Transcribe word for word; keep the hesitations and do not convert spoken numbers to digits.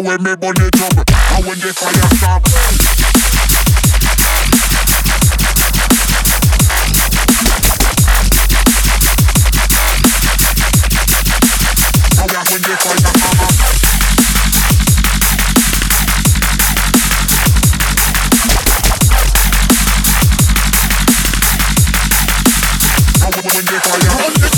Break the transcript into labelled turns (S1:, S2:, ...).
S1: when me burn it up, and when the fire stop. And when the fire stop. When the fire